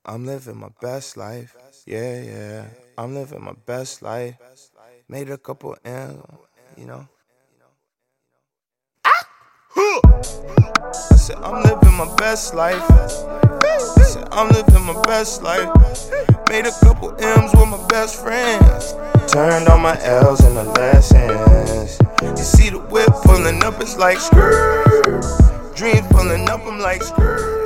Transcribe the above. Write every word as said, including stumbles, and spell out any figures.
I'm living my best life. Yeah, yeah. I'm living my best life. Made a couple M's, you know. I said, I'm living my best life. I said, I'm living my best life. Made a couple M's with my best friends. Turned all my L's into lessons. You see the whip pulling up, it's like skirt. Dreams pulling up, I'm like skirt.